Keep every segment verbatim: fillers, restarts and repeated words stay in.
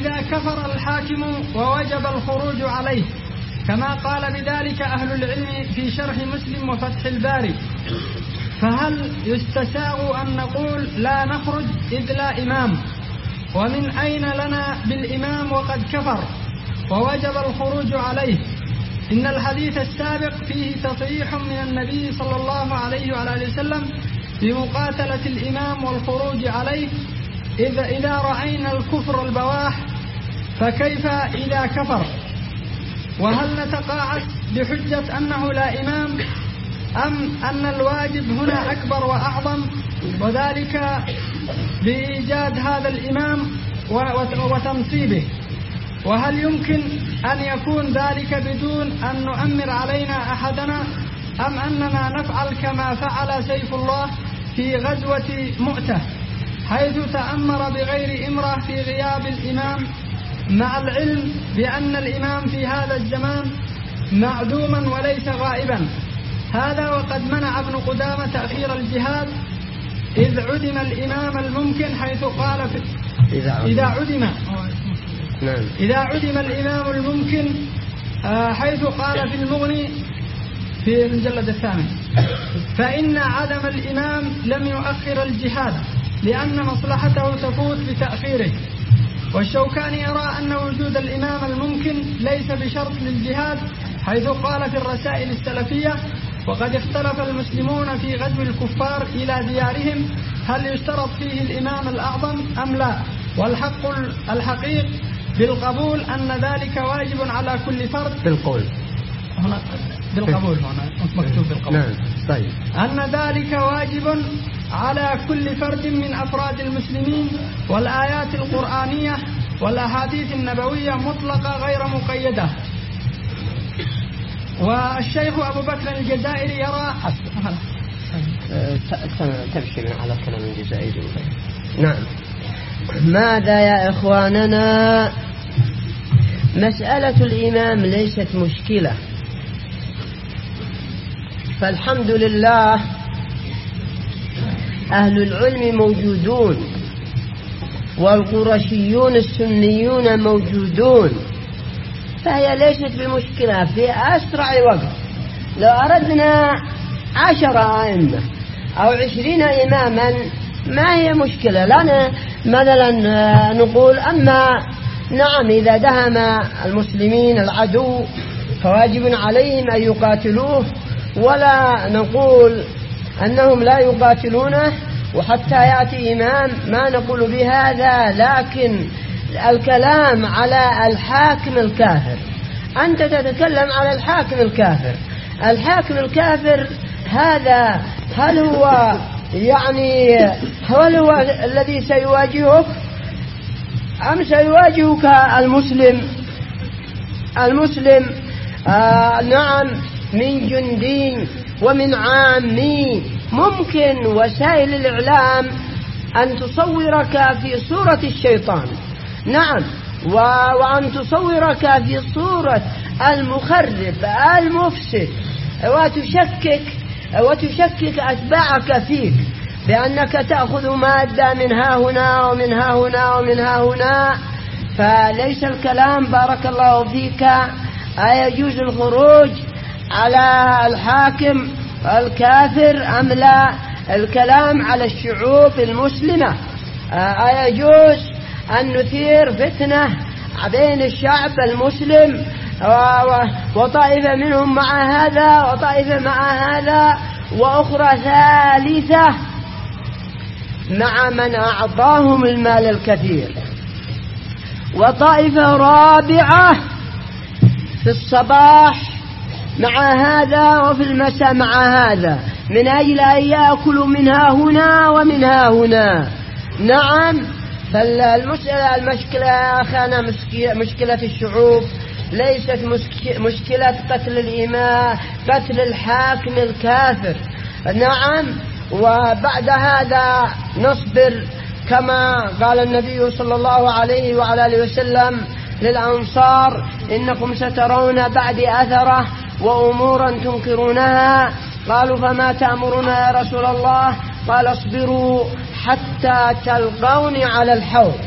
إذا كفر الحاكم ووجب الخروج عليه، كما قال بذلك أهل العلم في شرح مسلم وفتح الباري، فهل يستساغ أن نقول لا نخرج إذ لا إمام؟ ومن أين لنا بالإمام وقد كفر ووجب الخروج عليه؟ إن الحديث السابق فيه تصريح من النبي صلى الله عليه وعلى وسلم بمقاتلة الإمام والخروج عليه إذا, إذا رأينا الكفر البواح، فكيف إذا كفر؟ وهل نتقاعس بحجة أنه لا إمام، أم أن الواجب هنا أكبر وأعظم، وذلك بإيجاد هذا الإمام وتنصيبه؟ وهل يمكن أن يكون ذلك بدون أن نؤمر علينا أحدنا، أم أننا نفعل كما فعل سيف الله في غزوة مؤتة حيث تأمر بغير إمرة في غياب الإمام، مع العلم بأن الإمام في هذا الزمان معدوما وليس غائبا؟ هذا وقد منع ابن قدامة تأخير الجهاد إذ عدم الإمام الممكن، حيث قال في إذا عدم نعم. إذا عدم الإمام الممكن حيث قال في المغني في المجلد الثامن: فإن عدم الإمام لم يؤخر الجهاد لأن مصلحته تفوت بتأخيره. والشوكاني يرى أن وجود الإمام الممكن ليس بشرط للجهاد، حيث قال في الرسائل السلفية: وقد اختلف المسلمون في غزو الكفار إلى ديارهم هل يشترط فيه الإمام الأعظم أم لا، والحق الحقيق بالقبول أن ذلك واجب على كل فرد. بالقول هنا بالقبول هنا مكتوب بالقبول. نعم طيب. أن ذلك واجب على كل فرد من أفراد المسلمين، والآيات القرآنية والأحاديث النبوية مطلقة غير مقيدة. والشيخ أبو بكر الجزائري يرى تبشر على كلام الجزائري. نعم. ماذا يا إخواننا؟ مسألة الإمام ليست مشكلة، فالحمد لله أهل العلم موجودون، والقرشيون السنيون موجودون، فهي ليست بمشكلة. في أسرع وقت لو أردنا عشر أئمة أو عشرين إماما ما هي مشكلة لنا. مثلا نقول أما نعم إذا دهم المسلمين العدو فواجب عليهم أن يقاتلوه، ولا نقول أنهم لا يقاتلونه وحتى يأتي إمام، ما نقول بهذا. لكن الكلام على الحاكم الكافر، أنت تتكلم على الحاكم الكافر. الحاكم الكافر هذا هل هو يعني هل هو الذي سيواجهك أم سيواجهك المسلم؟ المسلم آه نعم من جندي ومن عامي. ممكن وسائل الإعلام أن تصورك في صورة الشيطان، نعم، وأن تصورك في صورة المخرب المفسد، وتشكك وتشكك أتباعك فيك بأنك تأخذ مادة من ها هنا ومن ها هنا ومن ها هنا. فليس الكلام بارك الله فيك أيجوز الخروج على الحاكم الكافر أم لا. الكلام على الشعوب المسلمة، أيجوز أن نثير فتنة بين الشعب المسلم وطائفة منهم مع هذا وطائفة مع هذا وأخرى ثالثة مع من أعطاهم المال الكثير، وطائفة رابعة في الصباح مع هذا وفي المساء مع هذا، من أجل أن يأكلوا منها هنا ومنها هنا. نعم. فالمشكلة المشكلة يا أخانا مشكلة الشعوب، ليست مشكلة قتل الإمام، قتل الحاكم الكافر. نعم. وبعد هذا نصبر كما قال النبي صلى الله عليه وعلى آله وسلم للأنصار: إنكم سترون بعد أثرة وأمورا تنكرونها. قالوا: فما تأمرنا يا رسول الله؟ قال: اصبروا حتى تلقوني على الحوض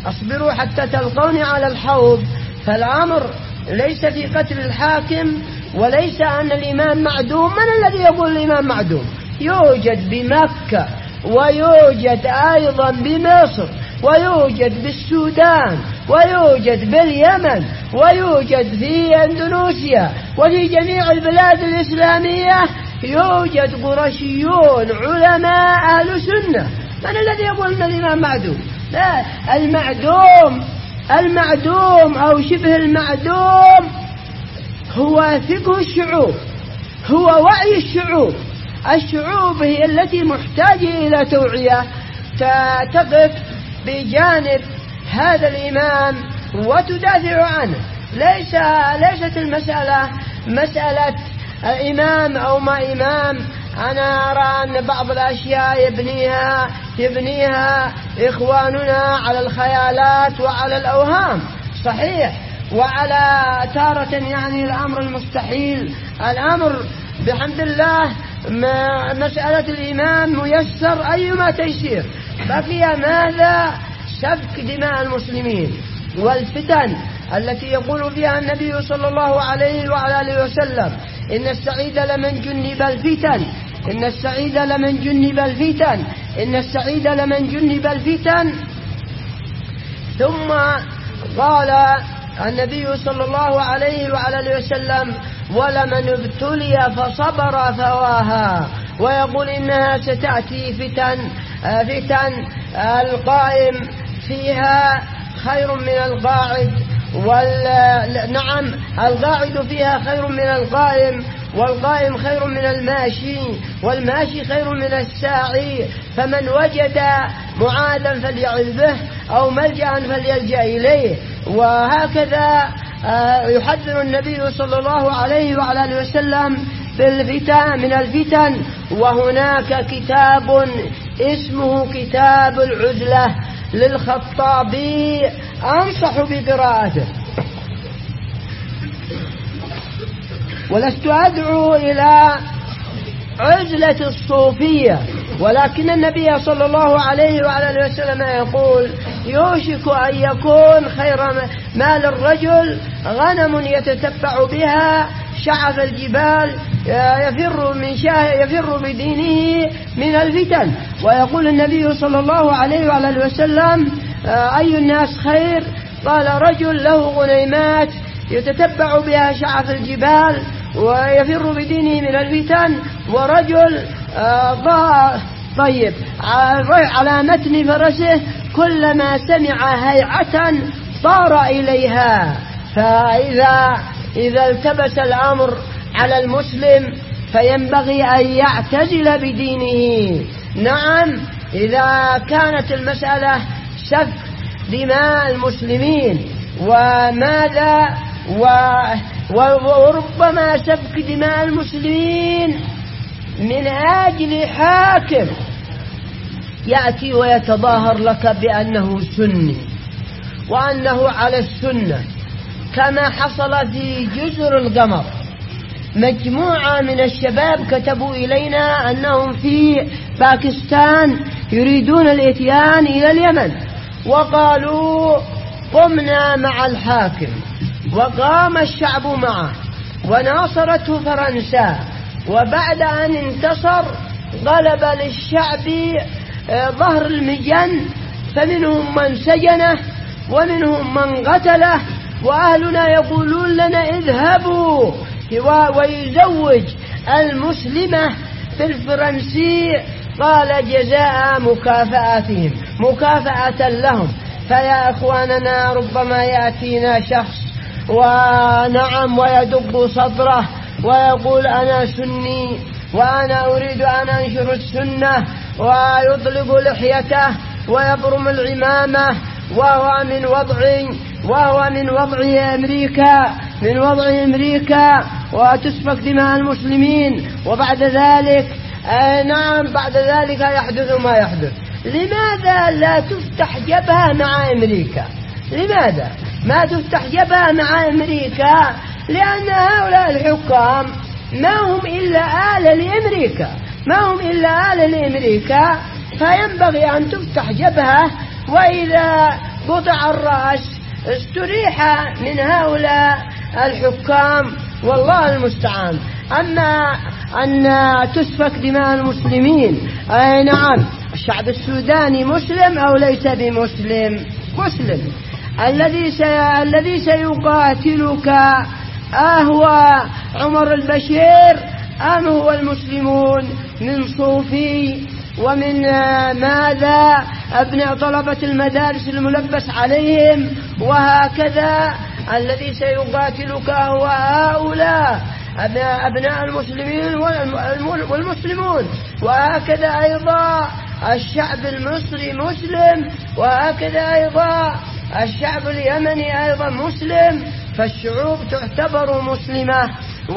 اصبروا حتى تلقوني على الحوض. فالأمر ليس في قتل الحاكم، وليس أن الإمام معدوم. من الذي يقول الإمام معدوم؟ يوجد بمكة، ويوجد أيضا بمصر، ويوجد بالسودان، ويوجد باليمن، ويوجد في أندونيسيا، وفي جميع البلاد الإسلامية يوجد قرشيون علماء أهل سنة. من الذي يقول أن الإمام معدوم؟ لا، المعدوم المعدوم أو شبه المعدوم هو فقه الشعوب، هو وعي الشعوب. الشعوب هي التي محتاجة إلى توعية، تقف بجانب هذا الإمام وتدافع عنه. ليس ليست المسألة مسألة إمام أو ما إمام. أنا أرى أن بعض الأشياء يبنيها يبنيها إخواننا على الخيالات وعلى الأوهام، صحيح، وعلى تارة يعني الأمر المستحيل. الأمر بحمد الله مسألة الإمام ميسر أيما تيسير. بقي ماذا؟ سفك دماء المسلمين والفتن التي يقول فيها النبي صلى الله عليه وعلى آله وسلم: إن السعيد لمن جنب الفتن، إن السعيد لمن جنب الفتن، إن السعيد لمن جنب الفتن. ثم قال النبي صلى الله عليه وعلى آله وسلم: ولمن ابتلي فصبر فواها. ويقول إنها ستأتي فتن فتن القائم فيها خير من القاعد، وال... نعم القاعد فيها خير من القائم، والقائم خير من الماشي، والماشي خير من الساعي. فمن وجد معاذا فليعذ به، أو ملجأ فليلجأ إليه. وهكذا يحذر النبي صلى الله عليه وعلى آله وسلم بالفتن من الفتن. وهناك كتاب اسمه كتاب العزلة للخطابي، أنصح بقراءته. ولست أدعو إلى عزلة الصوفية، ولكن النبي صلى الله عليه وعلى آله وسلم يقول: يوشك أن يكون خير مال الرجل غنم يتتبع بها شعف الجبال يفر من يفر بدينه من الفتن. ويقول النبي صلى الله عليه وعلى آله وسلم: أي الناس خير؟ قال: رجل له غنيمات يتتبع بها شعف الجبال ويفر بدينه من الفتن، ورجل آه طيب على متن فرسه كلما سمع هيعة طار إليها. فإذا إذا التبس الأمر على المسلم فينبغي أن يعتزل بدينه. نعم، إذا كانت المسألة سفك دماء المسلمين وماذا وربما سفك دماء المسلمين من أجل حاكم يأتي ويتظاهر لك بأنه سني وأنه على السنة، كما حصل في جزر القمر. مجموعة من الشباب كتبوا إلينا أنهم في باكستان يريدون الإتيان إلى اليمن، وقالوا: قمنا مع الحاكم، وقام الشعب معه، وناصرته فرنسا. وبعد أن انتصر غلب للشعب ظهر المجن، فمنهم من سجنه ومنهم من قتله. وأهلنا يقولون لنا: اذهبوا ويزوج المسلمة بالفرنسي. قال: جزاء مكافأتهم، مكافأة لهم. فيا أخواننا، ربما يأتينا شخص ونعم ويدق صدره ويقول: أنا سني وأنا أريد أن أنشر السنة، ويطلق لحيته ويبرم العمامة، وهو من وضع وهو من وضع أمريكا من وضع أمريكا وتسفك دماء المسلمين. وبعد ذلك آه نعم بعد ذلك يحدث ما يحدث. لماذا لا تفتح جبهة مع أمريكا؟ لماذا ما تفتح جبهة مع أمريكا؟ لأن هؤلاء الحكام ما هم إلا آلة لأمريكا، ما هم إلا آلة لأمريكا. فينبغي أن تفتح جبهة، وإذا قطع الرأس استريح من هؤلاء الحكام، والله المستعان. أما أن تسفك دماء المسلمين، أي نعم، الشعب السوداني مسلم أو ليس بمسلم؟ مسلم. الذي سي... الذي سيقاتلك أهو عمر البشير أم هو المسلمون من صوفي ومن ماذا أبناء طلبة المدارس الملبس عليهم؟ وهكذا الذي سيقاتلك هو هؤلاء أبناء المسلمين والمسلمون، وهكذا أيضا الشعب المصري مسلم، وهكذا أيضا الشعب اليمني أيضا مسلم. فالشعوب تعتبر مسلمة،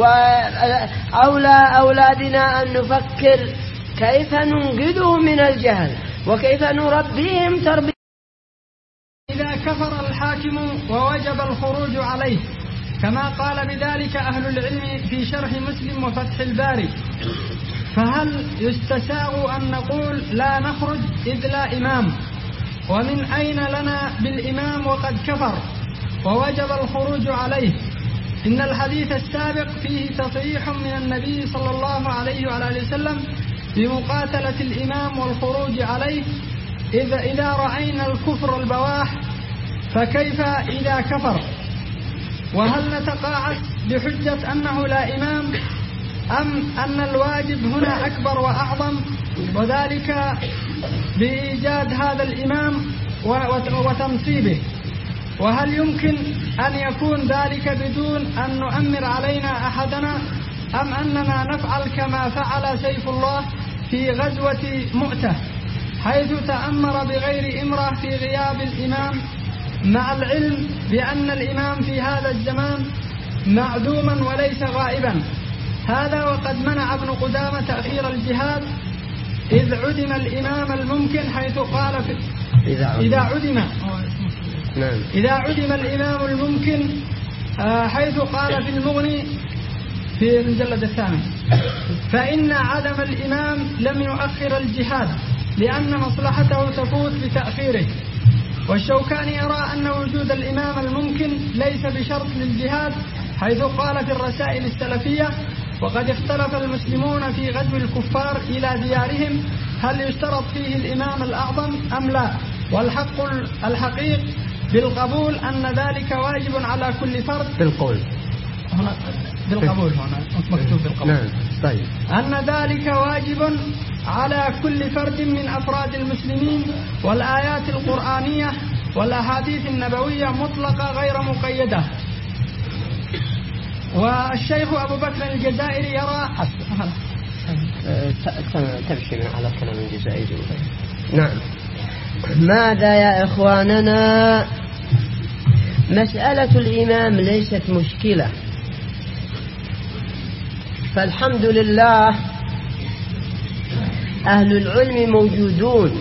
وأولى أولادنا أن نفكر كيف ننقذهم من الجهل وكيف نربيهم تربية. إذا كفر الحاكم ووجب الخروج عليه، كما قال بذلك أهل العلم في شرح مسلم وفتح الباري، فهل يستساغ أن نقول لا نخرج إذ لا إمام؟ ومن أين لنا بالإمام وقد كفر ووجب الخروج عليه؟ إن الحديث السابق فيه تصريح من النبي صلى الله عليه وآله وسلم بمقاتلة الإمام والخروج عليه إذا, إذا رأينا الكفر البواح، فكيف إذا كفر؟ وهل نتقاعس بحجة أنه لا إمام، أم أن الواجب هنا أكبر وأعظم، وذلك بإيجاد هذا الإمام وتنصيبه؟ وهل يمكن أن يكون ذلك بدون أن نؤمر علينا أحدنا، أم أننا نفعل كما فعل سيف الله في غزوة مؤتة، حيث تأمر بغير إمرة في غياب الإمام، مع العلم بأن الإمام في هذا الزمان معدوما وليس غائبا؟ هذا وقد منع ابن قدامة تأخير الجهاد إذ عدم الإمام الممكن، حيث قال في إذا عدم نعم. إذا عدم الإمام الممكن، حيث قال في المغني في المجلد الثاني: فإن عدم الإمام لم يؤخر الجهاد لأن مصلحته تفوت بتأخيره. والشوكاني يرى أن وجود الإمام الممكن ليس بشرط للجهاد، حيث قال في الرسائل السلفية: وقد اختلف المسلمون في غزو الكفار إلى ديارهم هل يشترط فيه الإمام الأعظم أم لا، والحق الحقيق بالقبول أن ذلك واجب على كل فرد. بالقول هنا بالقبول، هنا مكتوب بالقبول. نعم. طيب. أن ذلك واجب على كل فرد من أفراد المسلمين، والآيات القرآنية والأحاديث النبوية مطلقة غير مقيدة. والشيخ أبو بكر الجزائري يرى تمشي من على كلام الجزائري. نعم. ماذا يا إخواننا؟ مسألة الإمام ليست مشكلة، فالحمد لله أهل العلم موجودون،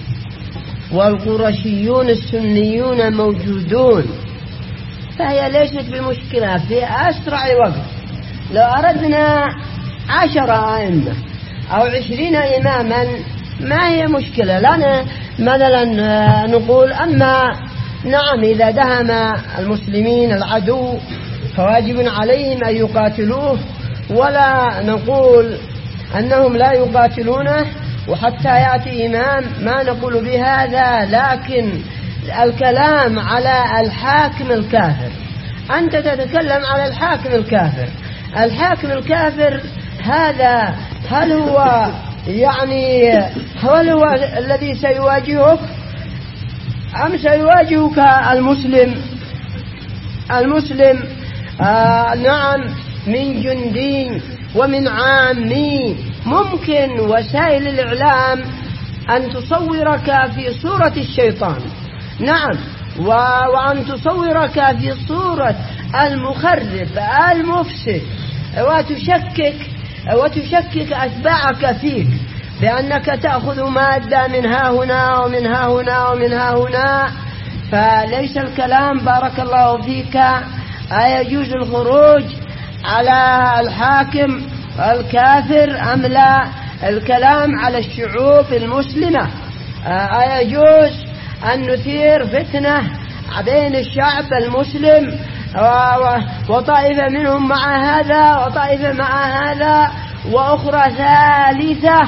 والقرشيون السنيون موجودون، فهي ليست بمشكلة. في أسرع وقت لو أردنا عشر أئمة أو عشرين إماما ما هي مشكلة لنا. مثلا نقول أما نعم إذا دهم المسلمين العدو فواجب عليهم أن يقاتلوه، ولا نقول أنهم لا يقاتلونه وحتى يأتي إمام، ما نقول بهذا. لكن الكلام على الحاكم الكافر، أنت تتكلم على الحاكم الكافر. الحاكم الكافر هذا هل هو يعني هل هو الذي سيواجهك أم سيواجهك المسلم؟ المسلم آه نعم من جندي ومن عامي. ممكن وسائل الإعلام أن تصورك في صورة الشيطان، نعم، وأن تصورك في صورة المخرب المفسد، وتشكك وتشكك أتباعك فيك بأنك تأخذ مادة من ها هنا ومن ها هنا ومن ها هنا. فليس الكلام بارك الله فيك أيجوز الخروج على الحاكم الكافر أم لا. الكلام على الشعوب المسلمة، أيجوز أن نثير فتنة بين الشعب المسلم وطائفة منهم مع هذا وطائفة مع هذا وأخرى ثالثة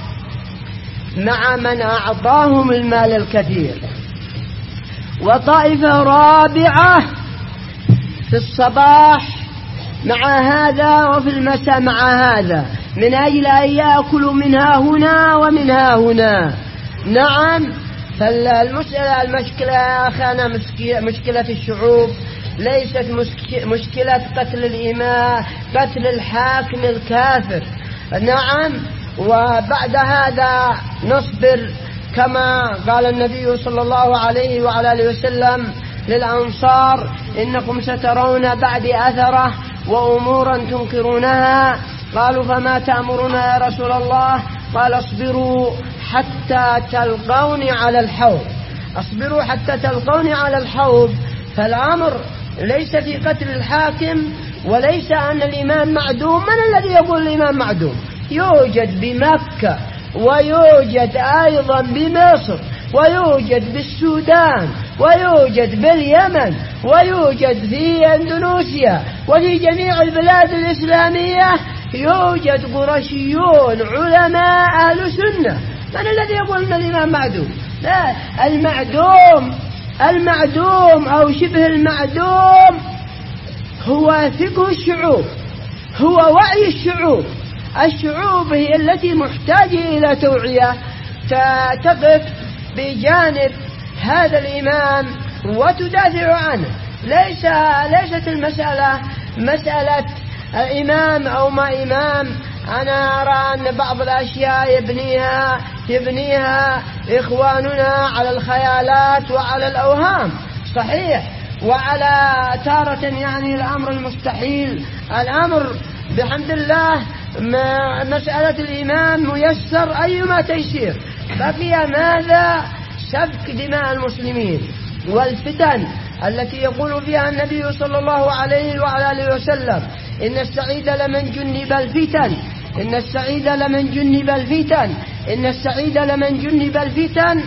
مع من أعطاهم المال الكثير، وطائفة رابعة في الصباح مع هذا وفي المساء مع هذا، من أجل أن يأكلوا منها هنا ومنها هنا. نعم، فالمسألة المشكلة أخانا مشكلة الشعوب ليست مشكلة قتل الإمام، قتل الحاكم الكافر. نعم، وبعد هذا نصبر كما قال النبي صلى الله عليه وعلى آله وسلم للأنصار: إنكم سترون بعد أثرة وأمورا تنكرونها. قالوا: فما تأمرنا يا رسول الله؟ قال: اصبروا حتى تلقوني على الحوض. اصبروا حتى تلقوني على الحوض. فالأمر ليس في قتل الحاكم وليس أن الإمام معدوم. من الذي يقول الإمام معدوم؟ يوجد بمكة ويوجد أيضا بمصر ويوجد بالسودان ويوجد باليمن ويوجد في إندونيسيا وفي جميع البلاد الإسلامية يوجد قرشيون علماء أهل سنة. من الذي يقول أن الإمام معدوم؟ لا، المعدوم المعدوم أو شبه المعدوم هو فقه الشعوب، هو وعي الشعوب. الشعوب هي التي محتاجة إلى توعية، تقف بجانب هذا الإمام وتدافع عنه. ليس ليست المسألة مسألة إمام أو ما إمام. أنا أرى أن بعض الأشياء يبنيها يبنيها إخواننا على الخيالات وعلى الأوهام، صحيح، وعلى تارة يعني الأمر المستحيل. الأمر بحمد الله مسألة الإمام ميسر أيما تيسير. بقي ماذا؟ سفك دماء المسلمين والفتن التي يقول فيها النبي صلى الله عليه وعلى آله وسلم: إن السعيد لمن جنب الفتن إن السعيد لمن جنب الفتن إن السعيد لمن جنب الفتن.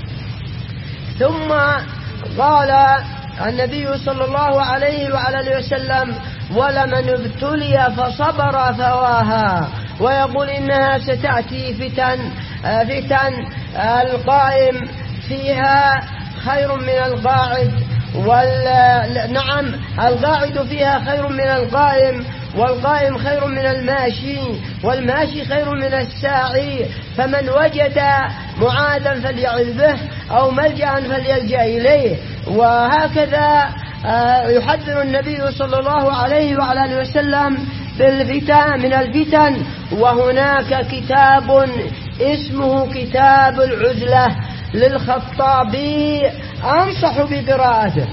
ثم قال النبي صلى الله عليه وعلى آله وسلم: ولمن ابتلي فصبر فواها. ويقول: إنها ستأتي فتن فتن القائم فيها خير من القاعد، نعم، القاعد فيها خير من القائم، والقائم خير من الماشي، والماشي خير من الساعي. فمن وجد معاذا فليعذ به أو ملجأ فليلجأ إليه. وهكذا يحذر النبي صلى الله عليه وعلى آله وسلم بالفتن من الفتن. وهناك كتاب اسمه كتاب العزلة للخطابي، أنصح بقراءته.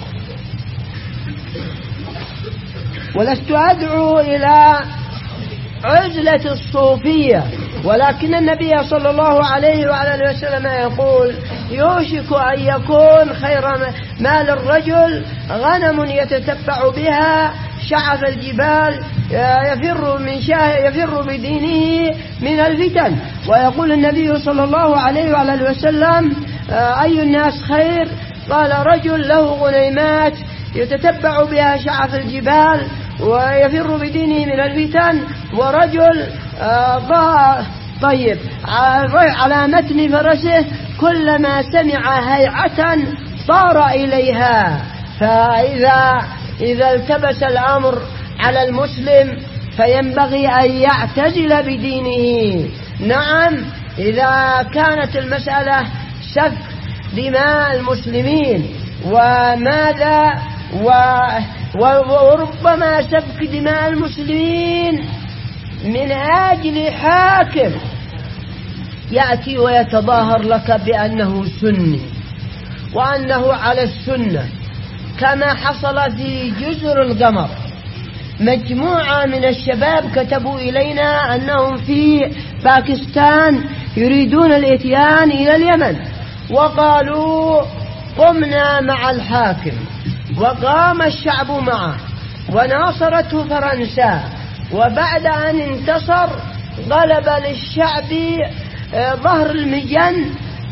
ولست أدعو إلى عزلة الصوفية، ولكن النبي صلى الله عليه وعلى آله وسلم يقول: يوشك أن يكون خير مال الرجل غنم يتتبع بها شعف الجبال يفر من يفر بدينه من الفتن. ويقول النبي صلى الله عليه وعلى آله وسلم: أي الناس خير؟ قال: رجل له غنيمات يتتبع بها شعف الجبال ويفر بدينه من الفتن، ورجل آه طيب على متن فرسه كلما سمع هيعة طار إليها. فإذا إذا التبس الأمر على المسلم فينبغي أن يعتزل بدينه. نعم، إذا كانت المسألة سفك دماء المسلمين وماذا وربما سفك دماء المسلمين من أجل حاكم يأتي ويتظاهر لك بأنه سني وأنه على السنة، كما حصل في جزر القمر. مجموعة من الشباب كتبوا إلينا أنهم في باكستان يريدون الإتيان إلى اليمن، وقالوا: قمنا مع الحاكم، وقام الشعب معه وناصرته فرنسا، وبعد أن انتصر غلب للشعب ظهر المجن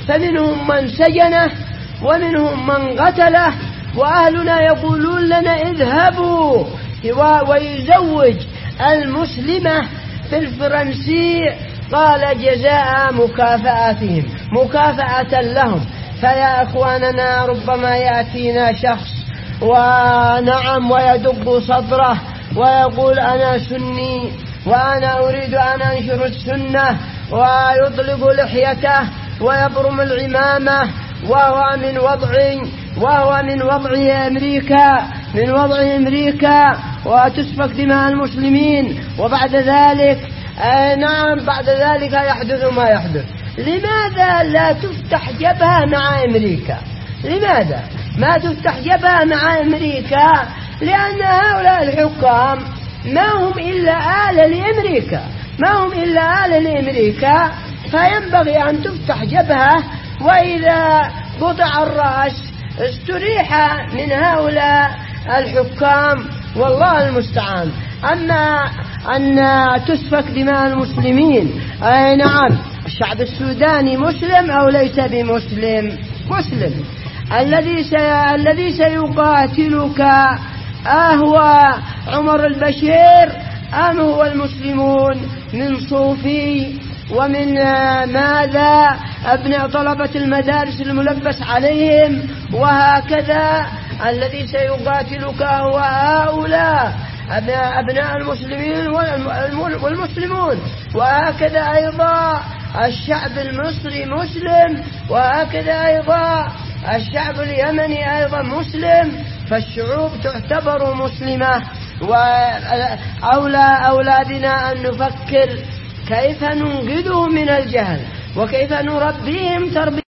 فمنهم من سجنه ومنهم من قتله، وأهلنا يقولون لنا اذهبوا ويزوج المسلمة في الفرنسي، قال جزاء مكافأتهم مكافأة لهم. فيا أخواننا ربما يأتينا شخص ونعم ويدق صدره ويقول أنا سني وأنا أريد أن أنشر السنة، ويطلق لحيته ويبرم العمامة، وهو من وضع وهو من وضع أمريكا من وضع أمريكا وتسفك دماء المسلمين. وبعد ذلك آه نعم بعد ذلك يحدث ما يحدث. لماذا لا تفتح جبهة مع أمريكا؟ لماذا ما تفتح جبهة مع أمريكا؟ لأن هؤلاء الحكام ما هم إلا آلة لأمريكا ما هم إلا آلة لأمريكا فينبغي أن تفتح جبهة، وإذا قطع الرأس استريح من هؤلاء الحكام، والله المستعان. أما أن تسفك دماء المسلمين، أي نعم الشعب السوداني مسلم أو ليس بمسلم؟ مسلم. الذي سي... الذي سيقاتلك أهو عمر البشير أم هو المسلمون من صوفي ومن ماذا أبناء طلبة المدارس الملبس عليهم؟ وهكذا الذي سيقاتلك هو هؤلاء أبناء المسلمين والمسلمون، وهكذا أيضا الشعب المصري مسلم، وهكذا أيضا الشعب اليمني أيضا مسلم. فالشعوب تعتبر مسلمة، وأولى أولادنا أن نفكر كيف ننقذهم من الجهل وكيف نربيهم تربية